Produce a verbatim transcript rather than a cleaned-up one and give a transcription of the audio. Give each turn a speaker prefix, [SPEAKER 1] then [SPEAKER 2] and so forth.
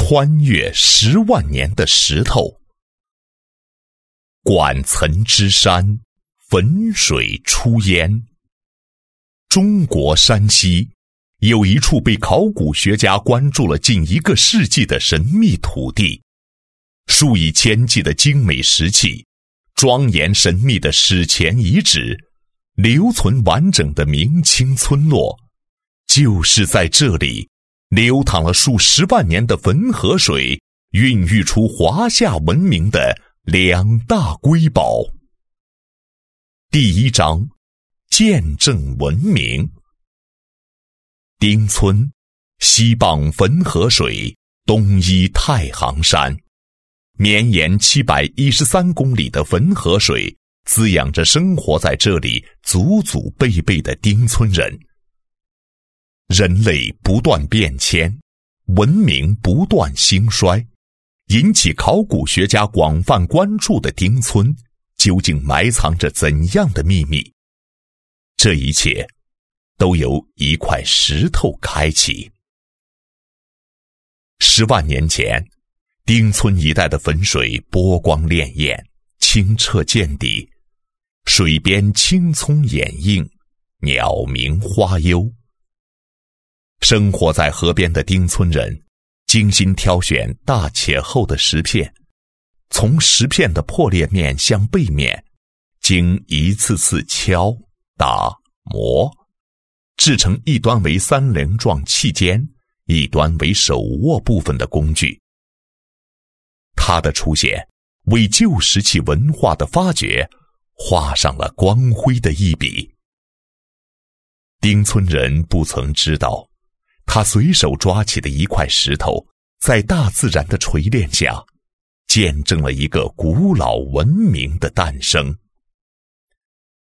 [SPEAKER 1] 穿越十万年的石头。管岑之山，汾水出焉。中国山西有一处被考古学家关注了近一个世纪的神秘土地，数以千计的精美石器，庄严神秘的史前遗址，留存完整的明清村落，就是在这里流淌了数十万年的汾河水，孕育出华夏文明的两大瑰宝。第一章，见证文明。丁村西傍汾河水，东依太行山，绵延七百一十三公里的汾河水滋养着生活在这里祖祖辈辈的丁村人。人类不断变迁，文明不断兴衰，引起考古学家广泛关注的丁村究竟埋藏着怎样的秘密？这一切都由一块石头开启。十万年前，丁村一带的汾水波光潋滟，清澈见底，水边青葱掩映，鸟鸣花幽。生活在河边的丁村人精心挑选大且厚的石片，从石片的破裂面向背面经一次次敲打磨，制成一端为三棱状器尖，一端为手握部分的工具。它的出现为旧石器文化的发掘画上了光辉的一笔。丁村人不曾知道，他随手抓起的一块石头，在大自然的锤炼下，见证了一个古老文明的诞生。